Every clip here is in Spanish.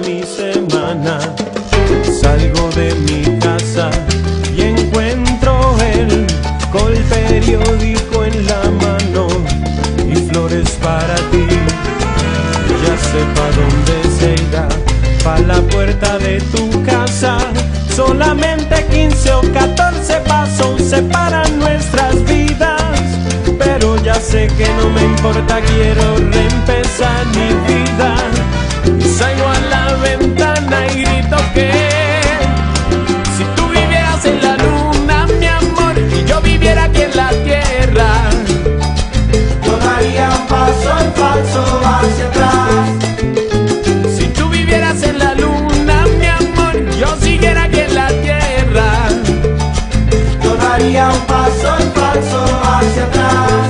mi semana. Salgo de mi casa y encuentro el periódico en la mano y flores para ti. Ya sé pa' dónde se irá, pa' la puerta de tu casa. Solamente 15 o 14 pasos separan nuestras vidas, pero ya sé que no me importa, quiero reempezar mi vida. Salgo a la ventana y grito que si tú vivieras en la luna, mi amor, y yo viviera aquí en la tierra, yo daría un paso en falso hacia atrás. si tú vivieras en la luna, mi amor, yo siguiera aquí en la tierra, yo daría un paso en falso hacia atrás.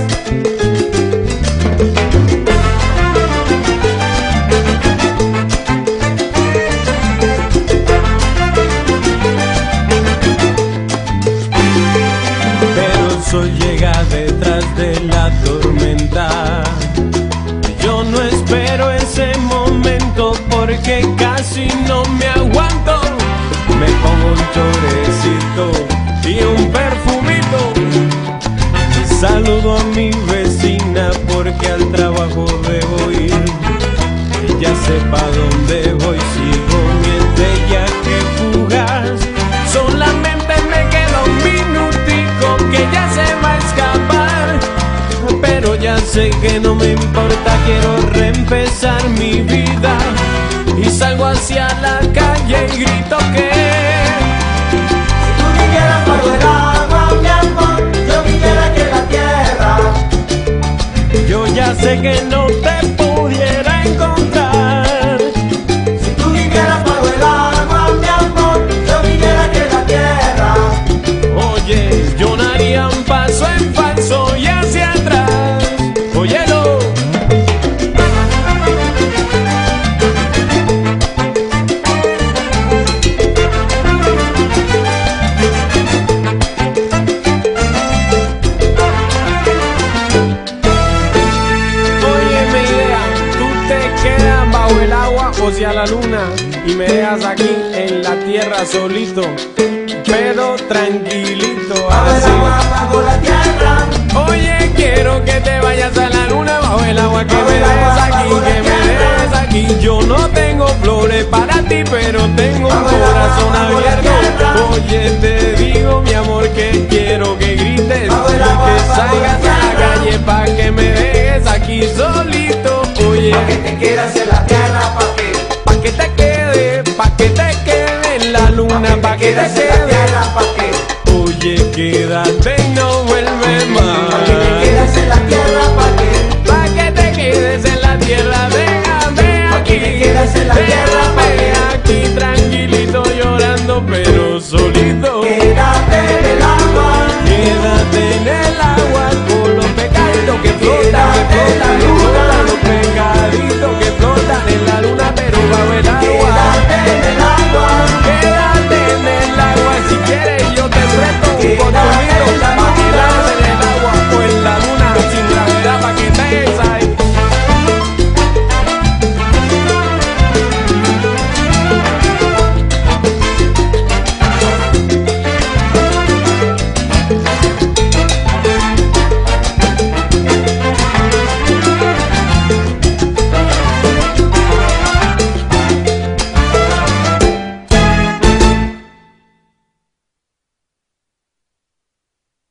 sol llega detrás de la tormenta. Yo no espero ese momento porque casi no me aguanto. Me pongo un chorecito y un perfumito. Saludo a mi vecina porque al trabajo debo ir. Ella sepa dónde voy, sigo mi estrella que fugaz. Solamente me queda un minutico que ya se va a escapar, pero ya sé que no me importa, quiero reempezar mi vida. Y salgo hacia la calle y grito que si tú vivieras bajo el agua, mi amor, yo viviera aquí en la tierra. yo ya sé que no te pudiera encontrar. Si tú vivieras bajo el agua, mi amor, yo viviera aquí en la tierra. Oye, yo no haría un paso en falso y hacia atrás. Óyelo. Oye, mi idea, tú te quedas bajo el agua o hacia la luna y me dejas aquí en la tierra solito, pero tranquilito Bajo el así. agua, bajo la tierra. Oye, quiero que te vayas a la luna bajo el agua, que me dejes aquí, que me